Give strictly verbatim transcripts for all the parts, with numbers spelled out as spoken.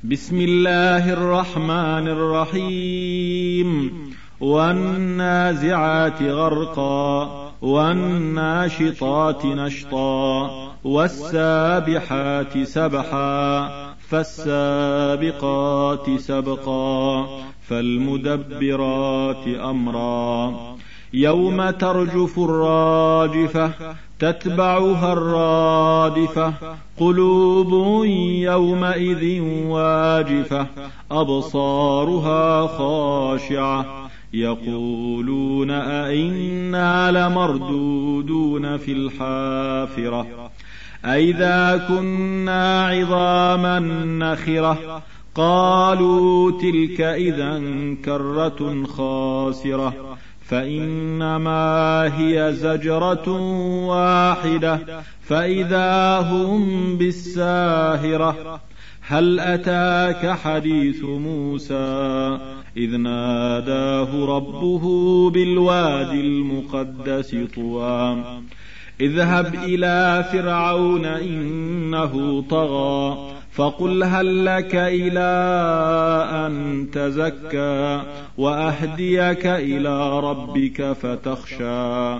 بسم الله الرحمن الرحيم والنازعات غرقا والناشطات نشطا والسابحات سبحا فالسابقات سبقا فالمدبرات أمرا يوم ترجف الراجفة تتبعها الرادفة قلوب يومئذ واجفة أبصارها خاشعة يقولون أئنا لمردودون في الحافرة أئذا كنا عظاما نخرة قالوا تلك إذا كرة خاسرة فإنما هي زجرة واحدة فإذا هم بالساهرة هل أتاك حديث موسى إذ ناداه ربه بالوادي المقدس طوى اذهب إلى فرعون إنه طغى فقل هل لك إلى أن تزكى وأهديك إلى ربك فتخشى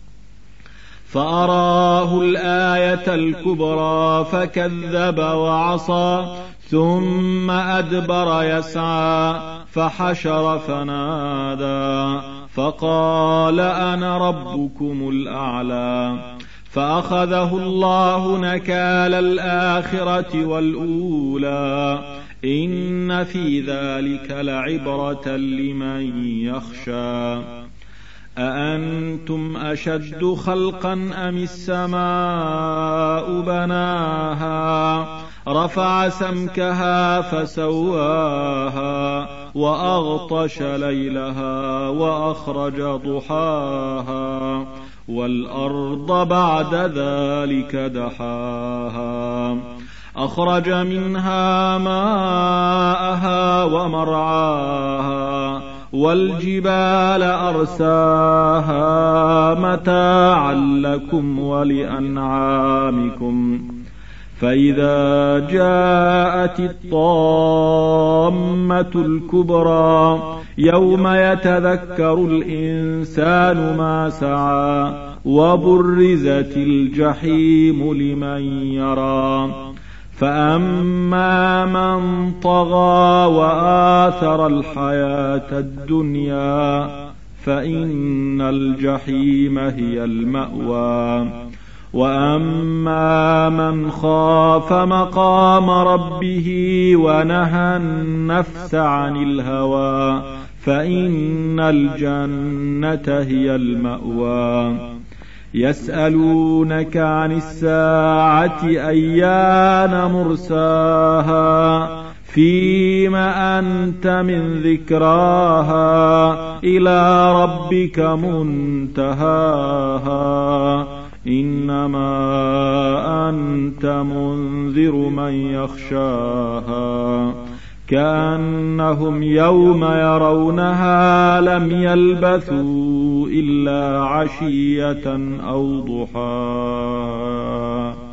فأراه الآية الكبرى فكذب وعصى ثم أدبر يسعى فحشر فنادى فقال أنا ربكم الأعلى فأخذه الله نكال الآخرة والأولى إن في ذلك لعبرة لمن يخشى أأنتم أشد خلقا أم السماء بناها رفع سمكها فسواها وأغطش ليلها وأخرج ضحاها والأرض بعد ذلك دحاها أخرج منها ماءها ومرعاها والجبال أرساها متاعا لكم ولأنعامكم فإذا جاءت الطامة الكبرى يوم يتذكر الإنسان ما سعى وبرزت الجحيم لمن يرى فأما من طغى وآثر الحياة الدنيا فإن الجحيم هي المأوى وأما من خاف مقام ربه ونهى النفس عن الهوى فإن الجنة هي المأوى يسألونك عن الساعة أيان مرساها فيما أنت من ذكراها إلى ربك منتهاها إنما أنت منذر من يخشاها كأنهم يوم يرونها لم يلبثوا إلا عشية أو ضحاها.